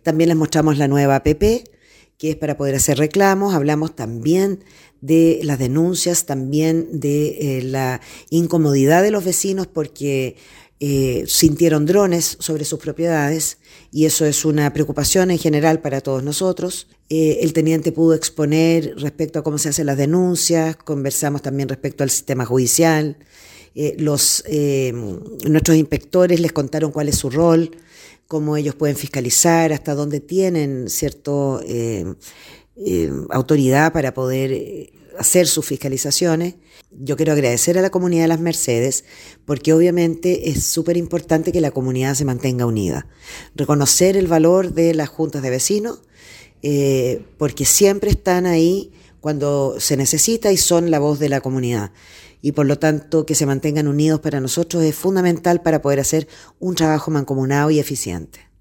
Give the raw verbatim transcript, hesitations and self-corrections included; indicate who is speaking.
Speaker 1: También les mostramos la nueva app, que es para poder hacer reclamos. Hablamos también de las denuncias, también de eh, la incomodidad de los vecinos porque eh, sintieron drones sobre sus propiedades y eso es una preocupación en general para todos nosotros. Eh, el teniente pudo exponer respecto a cómo se hacen las denuncias, conversamos también respecto al sistema judicial. Eh, los, eh, nuestros inspectores les contaron cuál es su rol, cómo ellos pueden fiscalizar, hasta dónde tienen cierto eh, eh, autoridad para poder eh, hacer sus fiscalizaciones. Yo quiero agradecer a la comunidad de Las Mercedes porque obviamente es súper importante que la comunidad se mantenga unida. Reconocer el valor de las juntas de vecinos eh, porque siempre están ahí cuando se necesita y son la voz de la comunidad. Y por lo tanto que se mantengan unidos para nosotros es fundamental para poder hacer un trabajo mancomunado y eficiente.